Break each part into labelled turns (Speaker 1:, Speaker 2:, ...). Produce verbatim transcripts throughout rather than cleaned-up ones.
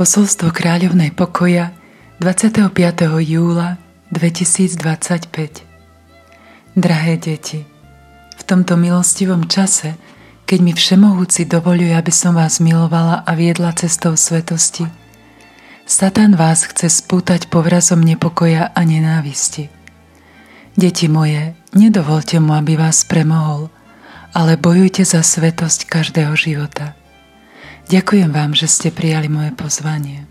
Speaker 1: Posolstvo kráľovnej pokoja dvadsiateho piateho júla dvetisícdvadsaťpäť. Drahé deti, v tomto milostivom čase, keď mi Všemohúci dovoľuje, aby som vás milovala a viedla cestou svetosti, Satan vás chce spútať povrazom nepokoja a nenávisti. Deti moje, nedovolte mu, aby vás premohol, ale bojujte za svetosť každého života. Ďakujem vám, že ste prijali moje pozvanie.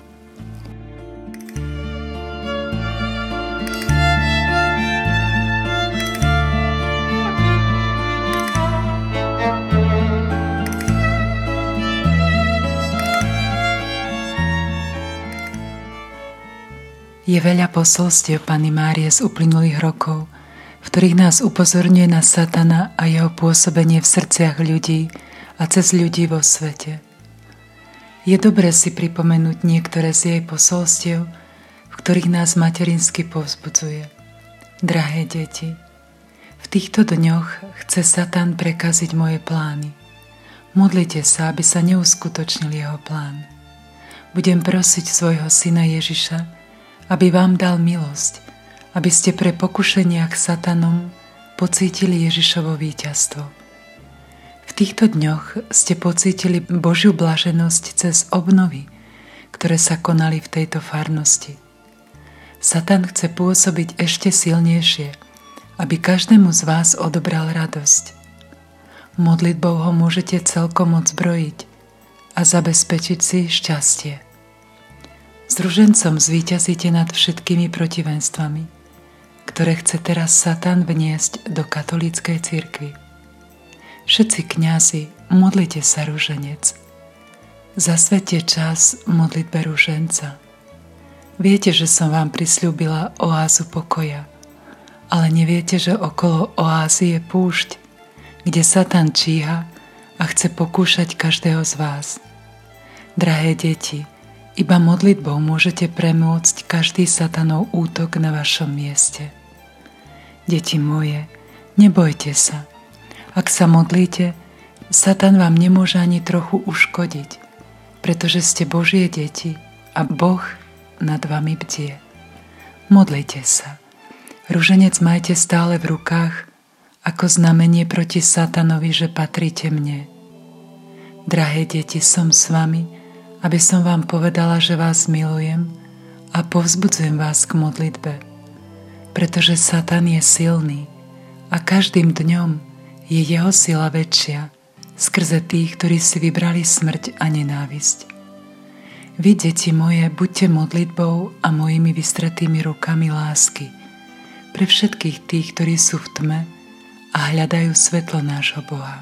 Speaker 1: Je veľa posolstiev Panny Márie z uplynulých rokov, v ktorých nás upozorňuje na Satana a jeho pôsobenie v srdciach ľudí a cez ľudí vo svete. Je dobré si pripomenúť niektoré z jej posolstiev, v ktorých nás materinsky povzbudzuje. Drahé deti, v týchto dňoch chce Satan prekaziť moje plány. Modlite sa, aby sa neuskutočnil jeho plán. Budem prosiť svojho syna Ježiša, aby vám dal milosť, aby ste pre pokušeniach Satanom pocítili Ježišovo víťazstvo. V týchto dňoch ste pocítili Božiu blaženosť cez obnovy, ktoré sa konali v tejto farnosti. Satan chce pôsobiť ešte silnejšie, aby každému z vás odobral radosť. Modlitbou ho môžete celkom odzbrojiť a zabezpečiť si šťastie. S ružencom zvíťazíte nad všetkými protivenstvami, ktoré chce teraz Satan vniesť do katolíckej cirkvi. Všetci kňazi, modlite sa ruženec. Zasvete čas modlitbe ruženca. Viete, že som vám prisľúbila oázu pokoja, ale neviete, že okolo oázy je púšť, kde Satan číha a chce pokúšať každého z vás. Drahé deti, iba modlitbou môžete premôcť každý Satanov útok na vašom mieste. Deti moje, nebojte sa. Ak sa modlíte, Satan vám nemôže ani trochu uškodiť, pretože ste Božie deti a Boh nad vami bdie. Modlite sa. Ruženec majte stále v rukách ako znamenie proti Satanovi, že patríte mne. Drahé deti, som s vami, aby som vám povedala, že vás milujem a povzbudzujem vás k modlitbe, pretože Satan je silný a každým dňom je jeho sila väčšia skrze tých, ktorí si vybrali smrť a nenávisť. Vy, deti moje, buďte modlitbou a mojimi vystretými rukami lásky pre všetkých tých, ktorí sú v tme a hľadajú svetlo nášho Boha.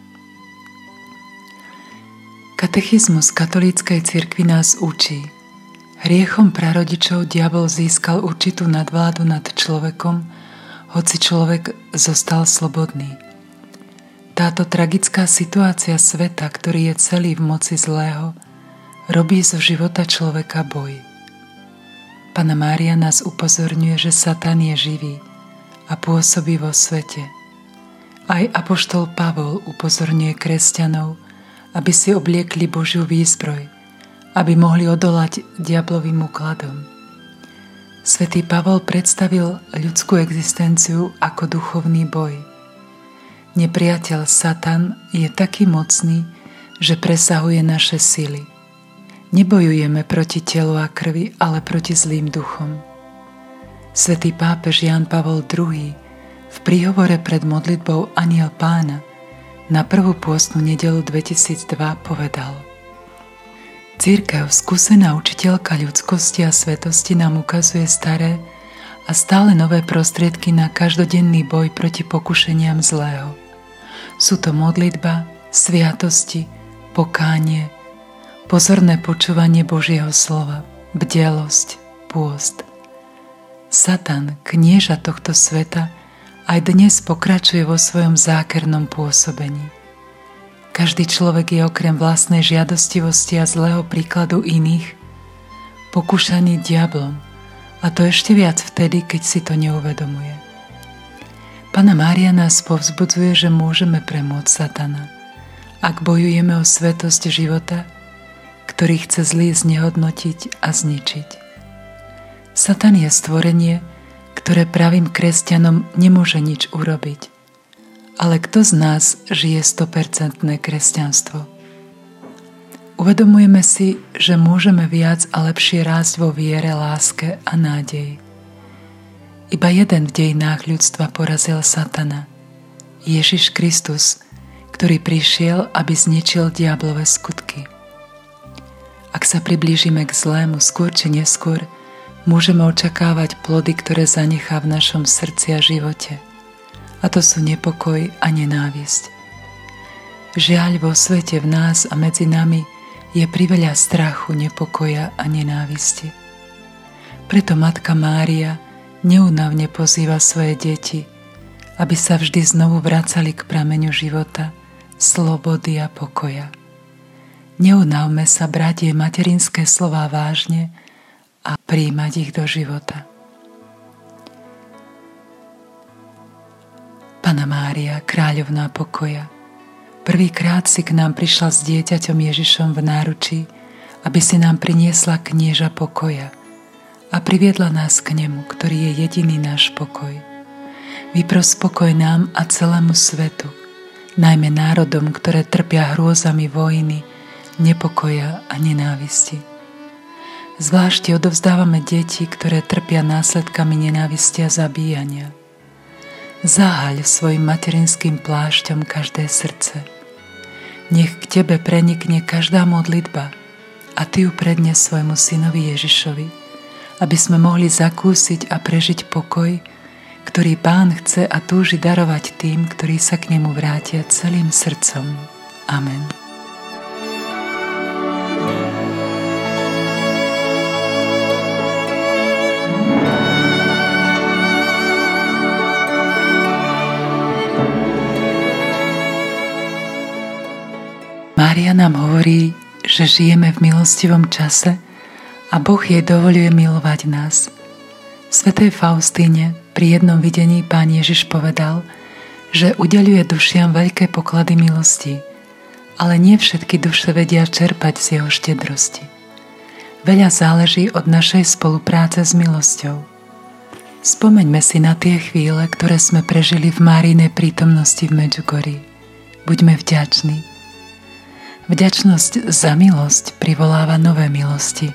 Speaker 1: Katechizmus katolíckej cirkvi nás učí. Hriechom prarodičov diabol získal určitú nadvládu nad človekom, hoci človek zostal slobodný. Táto tragická situácia sveta, ktorý je celý v moci zlého, robí zo života človeka boj. Panna Mária nás upozorňuje, že Satan je živý a pôsobí vo svete. Aj apoštol Pavol upozorňuje kresťanov, aby si obliekli Božiu výzbroj, aby mohli odolať diablovým úkladom. Svätý Pavol predstavil ľudskú existenciu ako duchovný boj. Nepriateľ Satan je taký mocný, že presahuje naše sily. Nebojujeme proti telu a krvi, ale proti zlým duchom. Svätý pápež Ján Pavol druhý v príhovore pred modlitbou Anjel Pána na prvú pôstnu nedeľu dvetisícdva povedal: Cirkev, skúsená učiteľka ľudskosti a svetosti, nám ukazuje staré a stále nové prostriedky na každodenný boj proti pokušeniam zlého. Sú to modlitba, sviatosti, pokánie, pozorné počúvanie Božieho slova, bdelosť, pôst. Satan, knieža tohto sveta, aj dnes pokračuje vo svojom zákernom pôsobení. Každý človek je okrem vlastnej žiadostivosti a zlého príkladu iných pokúšaný diablom, a to ešte viac vtedy, keď si to neuvedomuje. Panna Mária nás povzbudzuje, že môžeme premôcť Satana. Ak bojujeme o svetosť života, ktorý chce zlý znehodnotiť a zničiť. Satan je stvorenie, ktoré pravým kresťanom nemôže nič urobiť. Ale kto z nás žije sto percent kresťanstvo? Uvedomujeme si, že môžeme viac a lepšie rásť vo viere, láske a nádeji. Iba jeden v dejinách ľudstva porazil Satana. Ježiš Kristus, ktorý prišiel, aby zničil diablové skutky. Ak sa priblížime k zlému skôr či neskôr, môžeme očakávať plody, ktoré zanechá v našom srdci a živote. A to sú nepokoj a nenávisť. Žiaľ, vo svete v nás a medzi nami je priveľa strachu, nepokoja a nenávisti. Preto Matka Mária neúnavne pozýva svoje deti, aby sa vždy znovu vracali k prameňu života, slobody a pokoja. Neunavme sa brať jej materinské slová vážne a prijímať ich do života. Panna Mária, kráľovná pokoja, prvýkrát si k nám prišla s dieťaťom Ježišom v náručí, aby si nám priniesla knieža pokoja a priviedla nás k nemu, ktorý je jediný náš pokoj. Vypros pokoj nám a celému svetu, najmä národom, ktoré trpia hrôzami vojny, nepokoja a nenávisti. Zvlášť odovzdávame deti, ktoré trpia následkami nenávisti a zabíjania. Zahaľ svojim materinským plášťom každé srdce. Nech k tebe prenikne každá modlitba a ty ju prednes svojmu synovi Ježišovi, aby sme mohli zakúsiť a prežiť pokoj, ktorý Pán chce a túži darovať tým, ktorí sa k nemu vrátia celým srdcom. Amen. Mária nám hovorí, že žijeme v milostivom čase a Boh jej dovoľuje milovať nás. Svätej Faustíne pri jednom videní Pán Ježiš povedal, že udeľuje dušiam veľké poklady milosti, ale nie všetky duše vedia čerpať z jeho štedrosti. Veľa záleží od našej spolupráce s milosťou. Spomeňme si na tie chvíle, ktoré sme prežili v Márinej prítomnosti v Medžugorí. Buďme vďační. Vďačnosť za milosť privoláva nové milosti.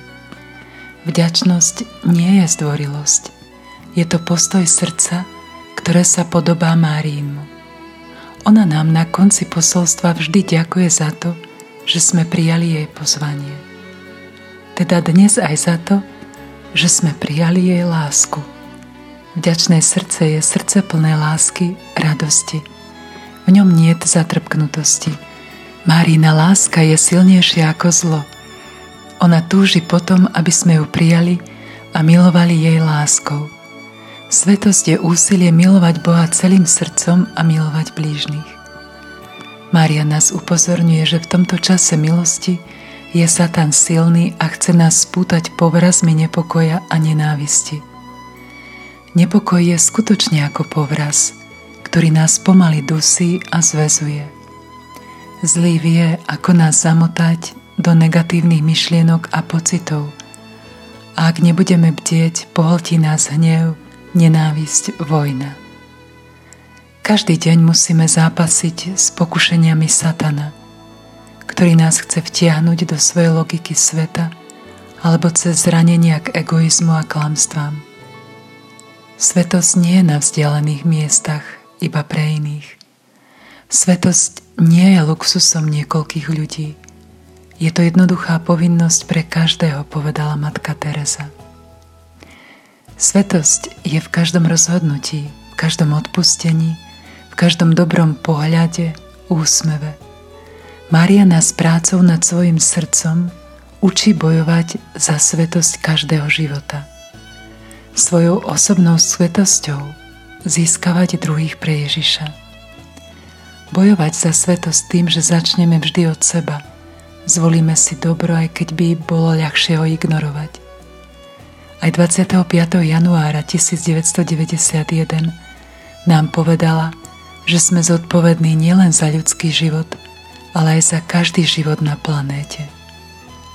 Speaker 1: Vďačnosť nie je zdvorilosť. Je to postoj srdca, ktoré sa podobá Márínmu. Ona nám na konci posolstva vždy ďakuje za to, že sme prijali jej pozvanie. Teda dnes aj za to, že sme prijali jej lásku. Vďačné srdce je srdce plné lásky, radosti. V ňom niet zatrpknutosti. Márina láska je silnejšia ako zlo. Ona túži potom, aby sme ju prijali a milovali jej láskou. Svetosť je úsilie milovať Boha celým srdcom a milovať blížnych. Mária nás upozorňuje, že v tomto čase milosti je Satan silný a chce nás spútať povrazmi nepokoja a nenávisti. Nepokoj je skutočne ako povraz, ktorý nás pomaly dusí a zväzuje. Zlý vie, ako nás zamotať do negatívnych myšlienok a pocitov. A ak nebudeme bdieť, pohltí nás hnev, nenávisť, vojna. Každý deň musíme zápasiť s pokušeniami Satana, ktorý nás chce vtiahnuť do svojej logiky sveta alebo cez zranenia k egoizmu a klamstvám. Svetosť nie je na vzdialených miestach, iba pre iných. Svetosť nie je luxusom niekoľkých ľudí. Je to jednoduchá povinnosť pre každého, povedala matka Teresa. Svetosť je v každom rozhodnutí, v každom odpustení, v každom dobrom pohľade, úsmeve. Mária nás prácou nad svojim srdcom učí bojovať za svetosť každého života. Svojou osobnou svetosťou získavať druhých pre Ježiša. Bojovať za svetosť tým, že začneme vždy od seba. Zvolíme si dobro, aj keď by bolo ľahšie ho ignorovať. Aj dvadsiateho piateho januára tisícdeväťstodeväťdesiatjeden nám povedala, že sme zodpovední nielen za ľudský život, ale aj za každý život na planéte.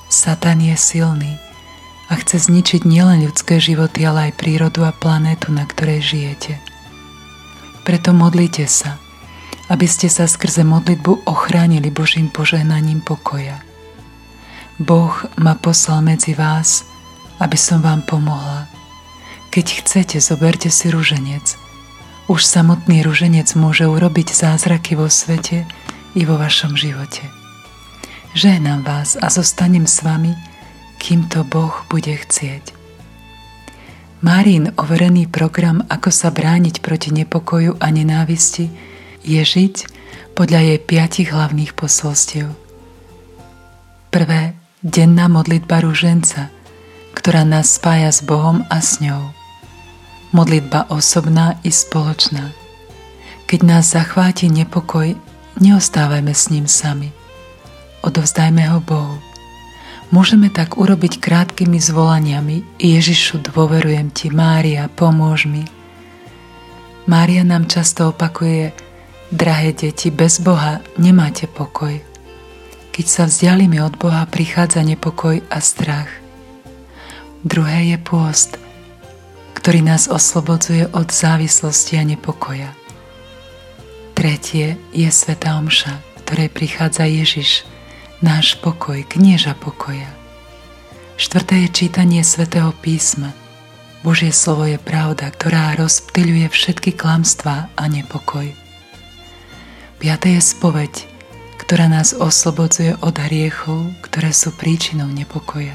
Speaker 1: Satan je silný a chce zničiť nielen ľudské životy, ale aj prírodu a planétu, na ktorej žijete. Preto modlite sa, aby ste sa skrze modlitbu ochránili Božím požehnaním pokoja. Boh ma poslal medzi vás, aby som vám pomohla. Keď chcete, zoberte si ruženec. Už samotný ruženec môže urobiť zázraky vo svete i vo vašom živote. Žehnám vás a zostanem s vami, kým to Boh bude chcieť. Márin overený program, ako sa brániť proti nepokoju a nenávisti, je žiť podľa jej piatich hlavných posolstiev. Prvé, denná modlitba ruženca, ktorá nás spája s Bohom a s ňou. Modlitba osobná i spoločná. Keď nás zachváti nepokoj, neostávajme s ním sami. Odovzdajme ho Bohu. Môžeme tak urobiť krátkými zvolaniami: Ježišu, dôverujem ti, Mária, pomôž mi. Mária nám často opakuje: drahé deti, bez Boha nemáte pokoj. Keď sa vzdialíme od Boha, prichádza nepokoj a strach. Druhé je pôst, ktorý nás oslobodzuje od závislosti a nepokoja. Tretie je svätá omša, ktorej prichádza Ježiš, náš pokoj, knieža pokoja. Štvrté je čítanie svätého písma. Božie slovo je pravda, ktorá rozptyľuje všetky klamstvá a nepokoj. Piaté je spoveď, ktorá nás oslobodzuje od hriechov, ktoré sú príčinou nepokoja.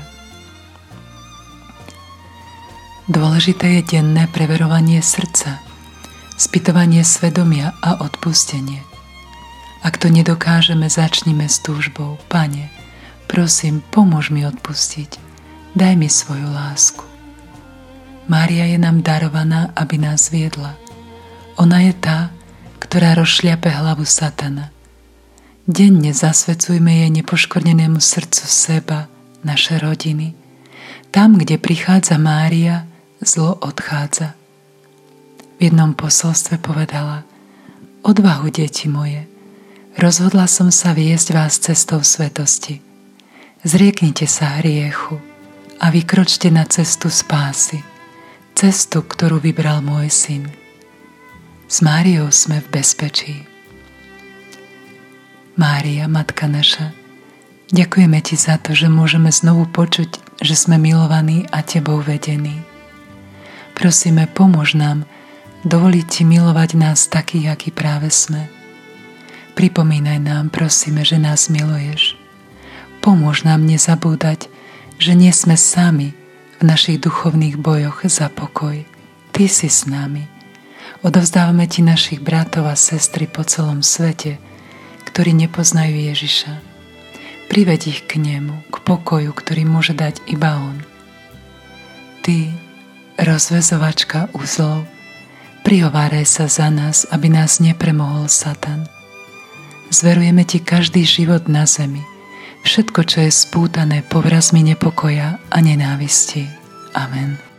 Speaker 1: Dôležité je denné preverovanie srdca, spytovanie svedomia a odpustenie. Ak to nedokážeme, začnime s túžbou: Pane, prosím, pomôž mi odpustiť, daj mi svoju lásku. Mária je nám darovaná, aby nás viedla. Ona je tá, ktorá rozšľape hlavu satana. Denne zasvecujme jej nepoškvrnenému srdcu seba, naše rodiny. Tam, kde prichádza Mária, zlo odchádza. V jednom posolstve povedala: odvahu, deti moje, rozhodla som sa viesť vás cestou svetosti. Zrieknite sa hriechu a vykročte na cestu spásy, cestu, ktorú vybral môj syn. S Máriou sme v bezpečí. Mária, Matka naša, ďakujeme ti za to, že môžeme znovu počuť, že sme milovaní a tebou vedení. Prosíme, pomôž nám dovoliť ti milovať nás takých, akí práve sme. Pripomínaj nám, prosíme, že nás miluješ. Pomôž nám nezabúdať, že nie sme sami v našich duchovných bojoch za pokoj. Ty si s nami. Odovzdávame ti našich bratov a sestry po celom svete, ktorí nepoznajú Ježiša. Priveď ich k nemu, k pokoju, ktorý môže dať iba on. Ty, rozväzovačka uzlov, prihováraj sa za nás, aby nás nepremohol Satan. Zverujeme ti každý život na zemi, všetko, čo je spútané povrazmi nepokoja a nenávisti. Amen.